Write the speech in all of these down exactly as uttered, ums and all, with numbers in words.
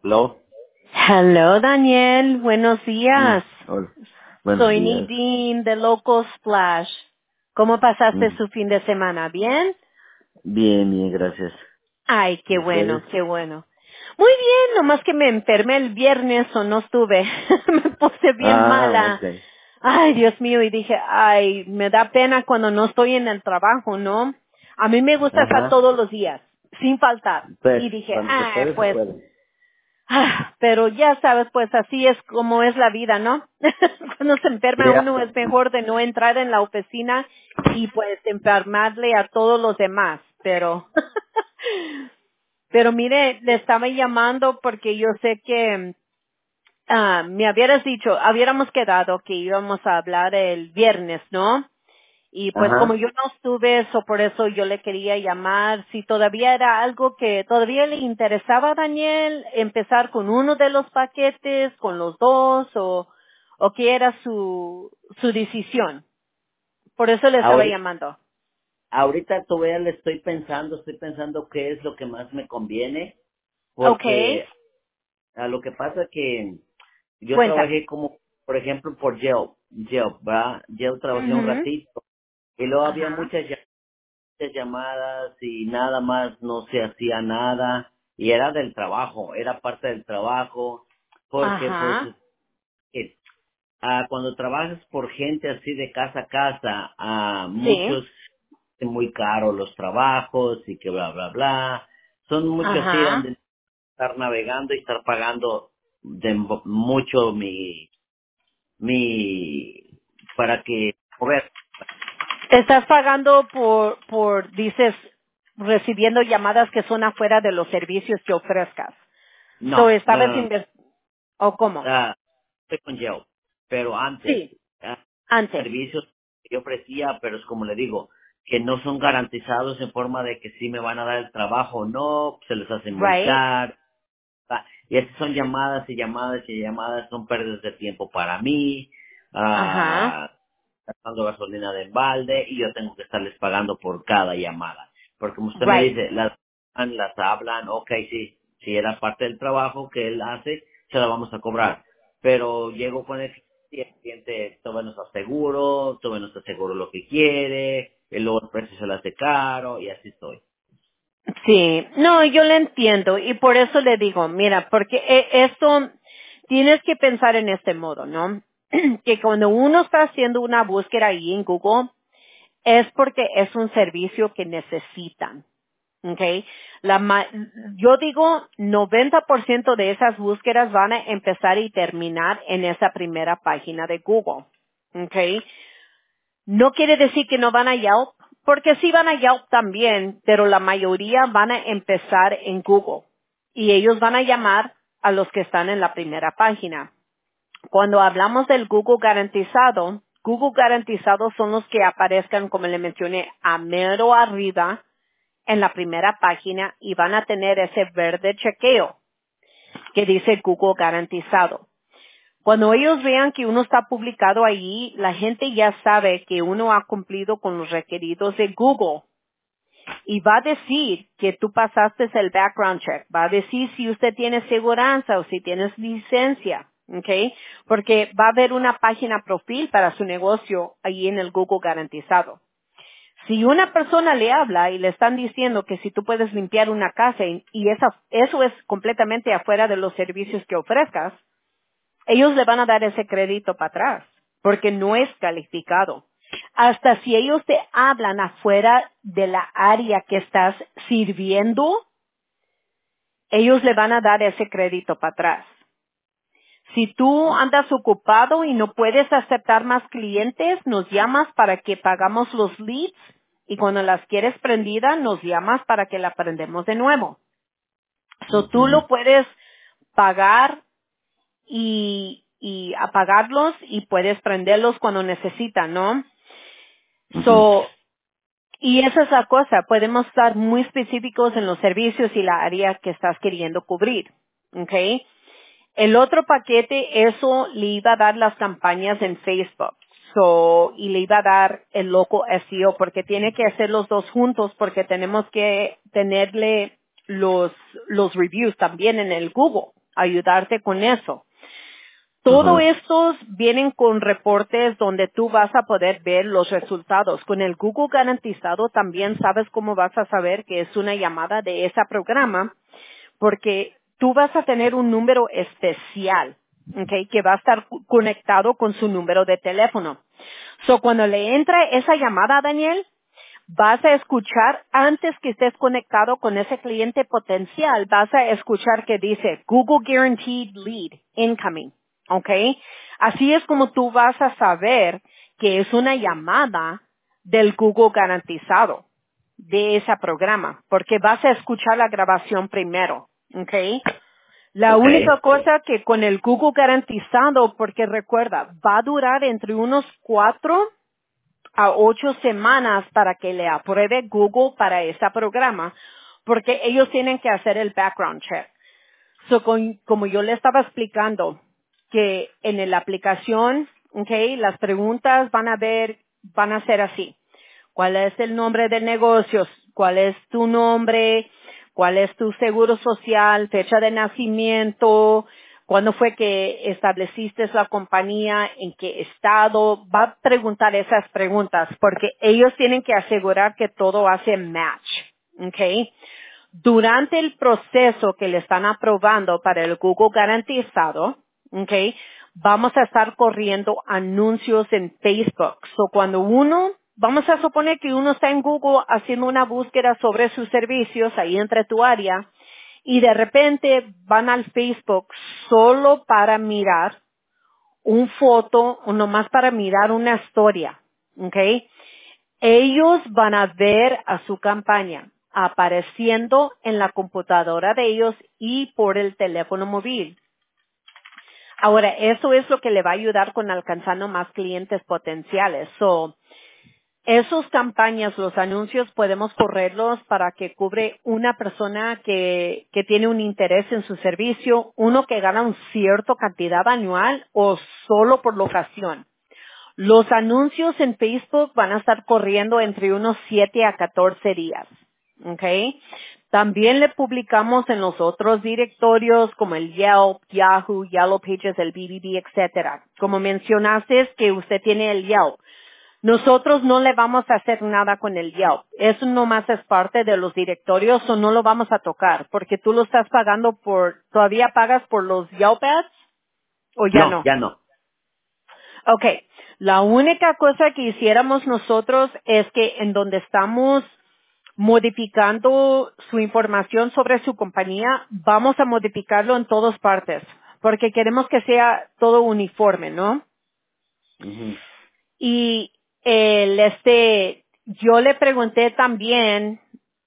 Hello. Hello, Daniel. Buenos Mm, días. hola. Buenos Soy días. Nadine de Loco Splash. ¿Cómo pasaste Mm, su fin de semana? ¿Bien? bien, bien, gracias. Ay, ¿Y qué ustedes? bueno, qué bueno. Muy bien, nomás que me enfermé el viernes o no estuve. Me puse bien Ah, mala. okay. Ay, Dios mío, y dije, ay, me da pena cuando no estoy en el trabajo, ¿no? A mí me gusta estar Ajá. todos los días, sin faltar. Pues, Y dije, cuando se ah, puede, se pues puede. Ah, pero ya sabes, pues así es como es la vida, ¿no? Cuando se enferma Ya. uno es mejor de no entrar en la oficina y pues enfermarle a todos los demás, pero, pero mire, le estaba llamando porque yo sé que ah, me habieras dicho, hubiéramos quedado que íbamos a hablar el viernes, ¿no? Y pues como Ajá. yo no estuve, eso por eso yo le quería llamar, si todavía era algo que todavía le interesaba a Daniel, empezar con uno de los paquetes, con los dos, o, o qué era su, su decisión. Por eso le estaba Ahorita, llamando. ahorita todavía le estoy pensando, estoy pensando qué es lo que más me conviene, Okay, porque a lo que pasa que yo cuéntame. trabajé como, por ejemplo, por Yelp, Yelp, ¿verdad? Yelp trabajé un Mhm. ratito, y luego había Ajá, muchas muchas llamadas y nada más no se hacía nada y era del trabajo, era parte del trabajo, porque pues ajá, eh, ah, cuando trabajas por gente así de casa a casa, a sí, muchos es muy caro los trabajos y que bla bla bla, son muchos así ajá. donde estar navegando y estar pagando de mo- mucho mi mi para que mover. Estás pagando por, por, dices, recibiendo llamadas que son afuera de los servicios que ofrezcas. So, No, no, estabas no, no. inves- ¿O cómo? Ah, estoy con Yelp, pero antes, Sí, ah, antes. servicios que yo ofrecía, pero es como le digo, que no son garantizados en forma de que sí me van a dar el trabajo, no, se les hace muy Right? caro, ah, y así son llamadas y llamadas y llamadas, son pérdidas de tiempo para mí, Ajá. ah, gastando gasolina de embalde y yo tengo que estarles pagando por cada llamada. Porque como usted me Right. dice, las las hablan, ok, sí, si era parte del trabajo que él hace, se la vamos a cobrar. Pero llego con el cliente y el cliente todavía no está seguro, todavía no está seguro lo que quiere, y luego el precio se le hace caro y así estoy. Sí. No, yo le entiendo. Y por eso le digo, mira, porque e- esto, tienes que pensar en este modo, ¿no? Que cuando uno está haciendo una búsqueda ahí en Google, es porque es un servicio que necesitan. Okay. La ma- yo digo noventa por ciento de esas búsquedas van a empezar y terminar en esa primera página de Google. Okay. No quiere decir que no van a Yelp, porque sí van a Yelp también, pero la mayoría van a empezar en Google y ellos van a llamar a los que están en la primera página. Cuando hablamos del Google garantizado, Google garantizado son los que aparezcan, como le mencioné, a mero arriba en la primera página y van a tener ese verde chequeo que dice Google garantizado. Cuando ellos vean que uno está publicado ahí, la gente ya sabe que uno ha cumplido con los requeridos de Google y va a decir que tú pasaste el background check, va a decir si usted tiene seguranza o si tienes licencia, ¿ok? Porque va a haber una página profil para su negocio ahí en el Google garantizado. Si una persona le habla y le están diciendo que si tú puedes limpiar una casa y, y esa- eso es completamente afuera de los servicios que ofrezcas, ellos le van a dar ese crédito para atrás, porque no es calificado. Hasta si ellos te hablan afuera de la área que estás sirviendo, ellos le van a dar ese crédito para atrás. Si tú andas ocupado y no puedes aceptar más clientes, nos llamas para que pagamos los leads y cuando las quieres prendida, nos llamas para que la prendemos de nuevo. So, tú Ujú, lo puedes pagar y, y apagarlos y puedes prenderlos cuando necesitan, ¿no? ujú, So, y esa es la cosa, podemos estar muy específicos en los servicios y la área que estás queriendo cubrir, ¿ok? El otro paquete, eso le iba a dar las campañas en Facebook. So, y le iba a dar el loco S E O porque tiene que hacer los dos juntos porque tenemos que tenerle los, los reviews también en el Google. ayudarte con eso. Todos Ajá. estos vienen con reportes donde tú vas a poder ver los resultados. Con el Google Garantizado también sabes cómo vas a saber que es una llamada de ese programa, porque tú vas a tener un número especial, ¿ok? Que va a estar cu- conectado con su número de teléfono. So, cuando le entra esa llamada, Daniel, vas a escuchar, antes que estés conectado con ese cliente potencial, vas a escuchar que dice Google Guaranteed Lead Incoming, ¿ok? Así es como tú vas a saber que es una llamada del Google garantizado de ese programa, porque vas a escuchar la grabación primero, ¿ok? La Ok. única cosa que con el Google garantizado, porque recuerda, va a durar entre unos cuatro a ocho semanas para que le apruebe Google para ese programa, porque ellos tienen que hacer el background check. So, con- como yo le estaba explicando, que en la aplicación, okay, las preguntas van a ver, van a ser así. ¿Cuál es el nombre del negocio? ¿Cuál es tu nombre? ¿Cuál es tu seguro social? ¿Fecha de nacimiento? ¿Cuándo fue que estableciste la compañía? ¿En qué estado? Va a preguntar esas preguntas porque ellos tienen que asegurar que todo hace match. ¿Ok? Durante el proceso que le están aprobando para el Google garantizado, ¿ok? Vamos a estar corriendo anuncios en Facebook. So, cuando uno, vamos a suponer que uno está en Google haciendo una búsqueda sobre sus servicios ahí entre tu área y de repente van al Facebook solo para mirar un foto o nomás para mirar una historia, ¿ok? Ellos van a ver a su campaña apareciendo en la computadora de ellos y por el teléfono móvil. Ahora, eso es lo que le va a ayudar con alcanzando más clientes potenciales. So, esos campañas, los anuncios, podemos correrlos para que cubre una persona que, que tiene un interés en su servicio, uno que gana un cierto cantidad anual o solo por locación. Los anuncios en Facebook van a estar corriendo entre unos siete a catorce días. ¿Ok? También le publicamos en los otros directorios como el Yelp, Yahoo, Yellow Pages, el B B B, etcétera. Como mencionaste es que usted tiene el Yelp. Nosotros no le vamos a hacer nada con el Yelp. Eso nomás es parte de los directorios o no lo vamos a tocar porque tú lo estás pagando por, ¿todavía pagas por los Yelp ads o ya No, no? ya no. Okay, la única cosa que hiciéramos nosotros es que en donde estamos modificando su información sobre su compañía, vamos a modificarlo en todas partes, porque queremos que sea todo uniforme, ¿no? Ujú. Y el este, yo le pregunté también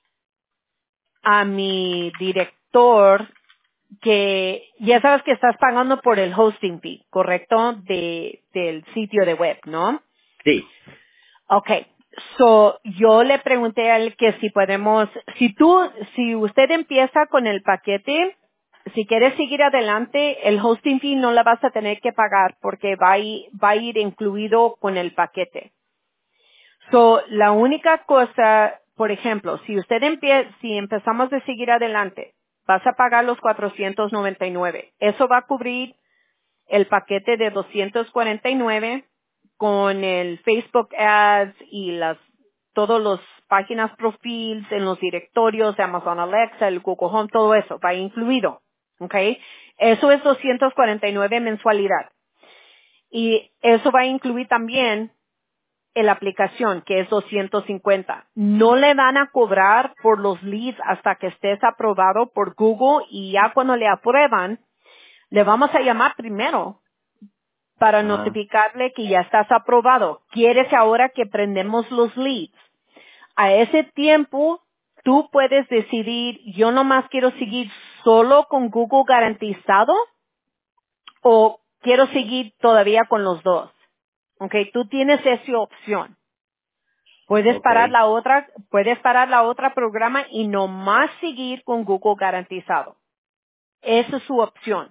a mi director que ya sabes que estás pagando por el hosting fee, ¿correcto? De, del sitio de web, ¿no? Sí. Okay. So, yo le pregunté a él que si podemos, si tú, si usted empieza con el paquete, si quieres seguir adelante, el hosting fee no la vas a tener que pagar porque va a ir, va a ir incluido con el paquete. So, la única cosa, por ejemplo, si usted empieza, si empezamos a seguir adelante, vas a pagar los cuatrocientos noventa y nueve. Eso va a cubrir el paquete de doscientos cuarenta y nueve con el Facebook Ads y las todos los páginas profiles en los directorios de Amazon Alexa, el Google Home, todo eso va incluido, ¿ok? Eso es doscientos cuarenta y nueve mensualidad y eso va a incluir también en la aplicación que es doscientos cincuenta. No le van a cobrar por los leads hasta que estés aprobado por Google y ya cuando le aprueban le vamos a llamar primero para Ajá. notificarle que ya estás aprobado. ¿Quieres ahora que prendemos los leads? A ese tiempo, tú puedes decidir, yo nomás quiero seguir solo con Google garantizado o quiero seguir todavía con los dos. ¿Ok? Tú tienes esa opción. Puedes Ok. parar la otra, puedes parar la otra programa y nomás seguir con Google garantizado. Esa es su opción.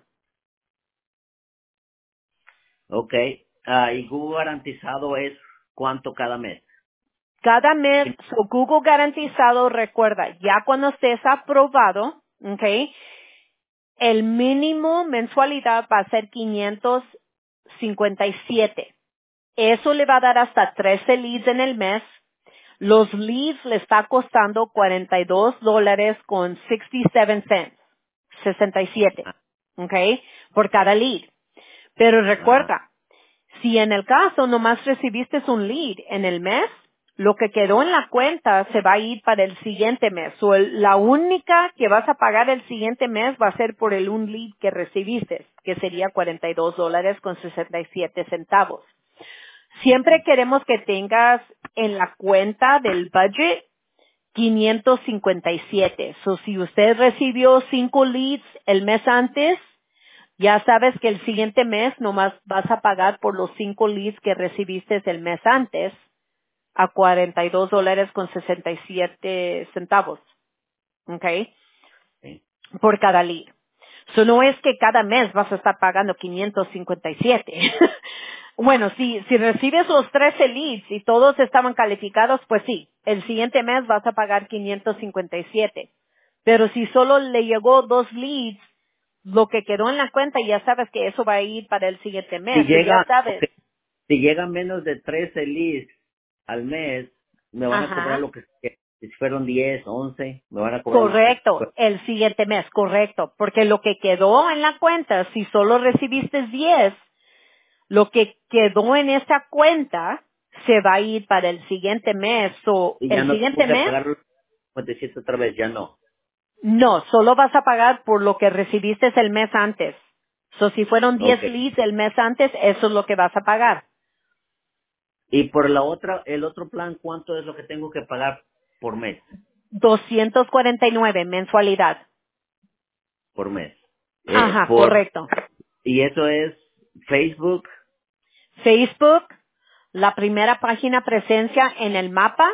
Ok. Ah, y Google garantizado es cuánto cada mes. Cada mes, su Google garantizado, recuerda, ya cuando estés aprobado, ¿ok? el mínimo mensualidad va a ser quinientos cincuenta y siete. Eso le va a dar hasta trece leads en el mes. Los leads le está costando cuarenta y dos dólares con sesenta y siete cents. sesenta y siete. ¿Ok? Por cada lead. Pero Ajá. recuerda, si en el caso nomás recibiste un lead en el mes, lo que quedó en la cuenta se va a ir para el siguiente mes. O el- la única que vas a pagar el siguiente mes va a ser por el un lead que recibiste, que sería cuarenta y dos dólares con sesenta y siete centavos. Siempre queremos que tengas en la cuenta del budget quinientos cincuenta y siete. So, si usted recibió cinco leads el mes antes, ya sabes que el siguiente mes nomás vas a pagar por los cinco leads que recibiste el mes antes a cuarenta y dos dólares con sesenta y siete centavos. ¿Ok? Sí. Por cada lead. So, no es que cada mes vas a estar pagando quinientos cincuenta y siete. Bueno, si, si recibes los trece leads y todos estaban calificados, pues sí, el siguiente mes vas a pagar quinientos cincuenta y siete. Pero si solo le llegó dos leads, lo que quedó en la cuenta, ya sabes que eso va a ir para el siguiente Si mes. O ya llega, sabes. ok, si llega menos de trece leads al mes, me van a cobrar Ajá. lo que, que- si fueron diez, once, me van a cobrar lo que Correcto, fue. el siguiente mes, correcto. Porque lo que quedó en la cuenta, si solo recibiste diez, lo que quedó en esa cuenta se va a ir para el siguiente mes. O Y ya el no tengo siguiente que mes, pagar los cincuenta y siete otra vez, ya no. no, solo vas a pagar por lo que recibiste el mes antes. So, si fueron diez Ok. leads el mes antes, eso es lo que vas a pagar. Y por la otra, el otro plan, ¿cuánto es lo que tengo que pagar por mes? doscientos cuarenta y nueve mensualidad. Por mes. Eh, Ajá, por, correcto. y eso es Facebook. Facebook, la primera página presencia en el mapa.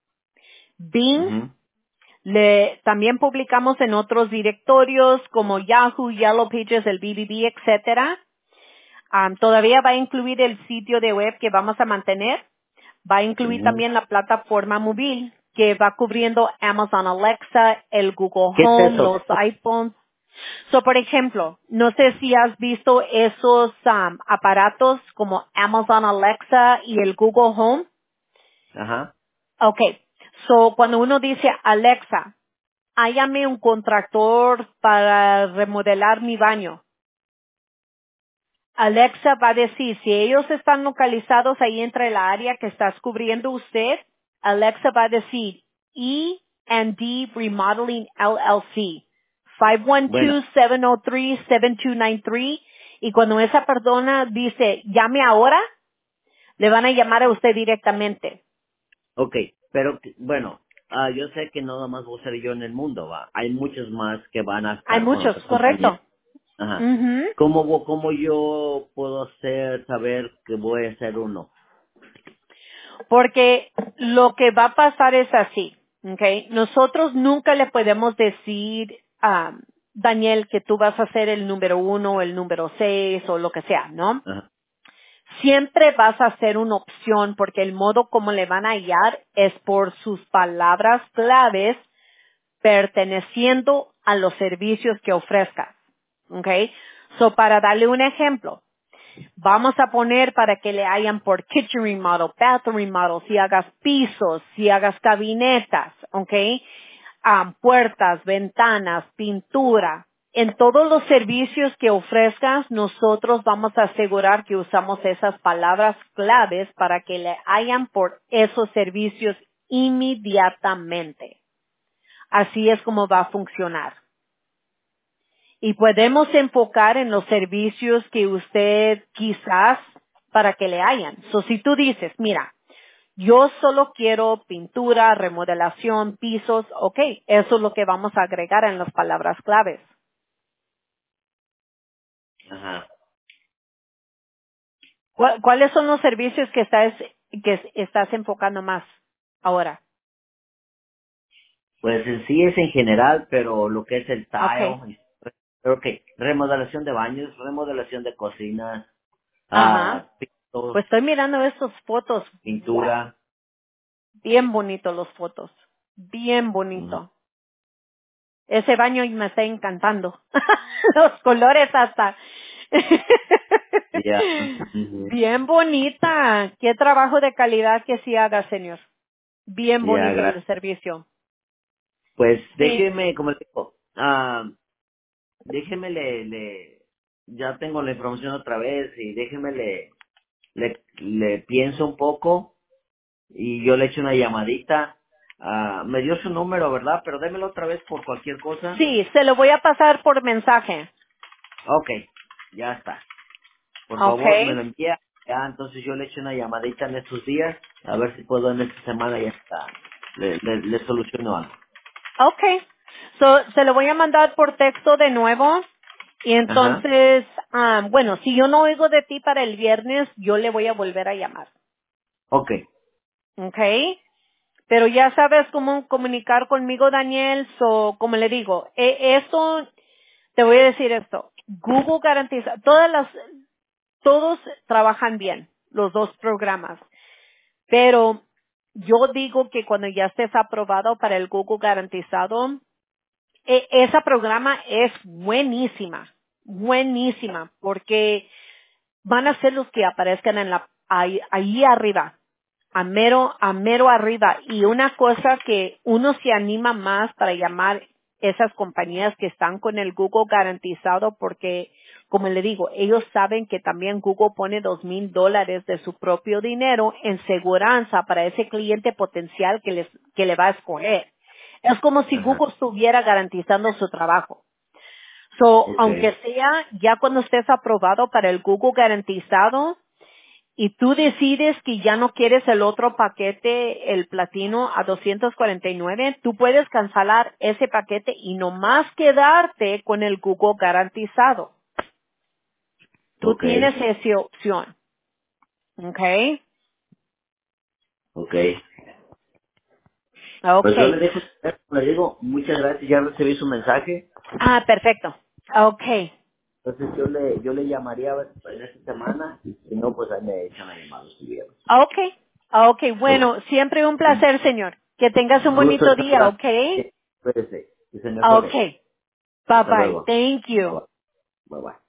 Bing, Ujú. le, también publicamos en otros directorios como Yahoo, Yellow Pages, el B B B, etcétera. Am, todavía va a incluir el sitio de web que vamos a mantener. Va a incluir Ujú. también la plataforma móvil que va cubriendo Amazon Alexa, el Google ¿Qué es Home, eso? los iPhones. So, por ejemplo, no sé si has visto esos am, aparatos como Amazon Alexa y el Google Home. Ajá. Okay. So, cuando uno dice Alexa, hállame un contractor para remodelar mi baño. Alexa va a decir, si ellos están localizados ahí entre la área que estás cubriendo usted, Alexa va a decir E and D Remodeling L L C, cinco uno Bueno, dos, siete cero tres, siete dos nueve tres, y cuando esa persona dice, llame ahora, le van a llamar a usted directamente. ok, pero que- bueno, ah, yo sé que no nada más voy a ser yo en el mundo, va. Hay muchos más que van a Hay estar con muchos, otras compañías. correcto. Ajá. Ujú. ¿Cómo, vo- cómo yo puedo hacer, saber que voy a ser uno? Porque lo que va a pasar es así, ¿ok? Nosotros nunca le podemos decir a Daniel que tú vas a ser el número uno o el número seis o lo que sea, ¿no? Ajá. Siempre vas a ser una opción porque el modo como le van a hallar es por sus palabras claves perteneciendo a los servicios que ofrezcas, ¿ok? So, para darle un ejemplo, vamos a poner para que le hayan por kitchen remodel, bathroom remodel, si hagas pisos, si hagas gabinetas, ¿ok? Am, puertas, ventanas, pintura. En todos los servicios que ofrezcas, nosotros vamos a asegurar que usamos esas palabras claves para que le hayan por esos servicios inmediatamente. Así es como va a funcionar. Y podemos enfocar en los servicios que usted quizás para que le hayan. So, si tú dices, mira, yo solo quiero pintura, remodelación, pisos, ok, eso es lo que vamos a agregar en las palabras claves. Ajá. ¿Cuál- ¿Cuáles son los servicios que estás, que estás enfocando más ahora? Pues en sí es en general, pero lo que es el Okay. tile, creo que remodelación de baños, remodelación de cocinas, Ajá. ah, pisos, Pues estoy mirando estas fotos. Wow. pintura. Bien bonito los fotos. Bien Ujú. bonito. Ese baño me está encantando. Los colores hasta. Ya. Ujú. Bien bonita. Qué trabajo de calidad que sí haga, señor. Bien Ya, bonito gracias. el servicio. Pues Sí. déjeme, como le digo, ah, déjeme le, le, ya tengo la información otra vez y déjeme le, le, le pienso un poco y yo le echo una llamadita. Ah, me dio su número, ¿verdad? Pero démelo otra vez por cualquier cosa. Sí, se lo voy a pasar por mensaje. Ok, ya está. Por favor, me lo Okay. envía. Ya, entonces yo le echo una llamadita en estos días, a ver si puedo en esta semana ya está. Le, le, le soluciono algo. Okay. So, se lo voy a mandar por texto de nuevo. Y Ajá. entonces, ah, bueno, si yo no oigo de ti para el viernes, yo le voy a volver a llamar. Ok, Okay. Pero ya sabes cómo comunicar conmigo, Daniel. So, como le digo, eh, esto, te voy a decir esto. Google garantiza, todas las, todos trabajan bien, los dos programas. Pero yo digo que cuando ya estés aprobado para el Google garantizado, e- ese programa es buenísima, buenísima, porque van a ser los que aparezcan en la, ahí, ahí arriba, a mero, a mero arriba. Y una cosa que uno se anima más para llamar esas compañías que están con el Google garantizado porque, como le digo, ellos saben que también Google pone dos mil dólares de su propio dinero en seguranza para ese cliente potencial que les, que le va a escoger. Es como si ajá. Google estuviera garantizando su trabajo. So, Ok, aunque sea ya cuando estés aprobado para el Google garantizado, y tú decides que ya no quieres el otro paquete, el platino a doscientos cuarenta y nueve, tú puedes cancelar ese paquete y nomás quedarte con el Google garantizado. Tú ok, tienes esa opción. ¿Ok? ok. Ok. Pues yo le dejo, le digo, muchas gracias, ya recibí su mensaje. Ah, perfecto. Ok. Entonces yo le, yo le llamaría a ver en esta semana, y si no, pues ahí me echan la llamada si viernes. Ok. Ok, Ok. bueno, siempre un placer, señor. Que tengas un Gusto bonito en día, saludar. ok? Espérese, que se Ok. mejore. Bye Hasta bye. luego. Thank Bye you. bye. Bye bye.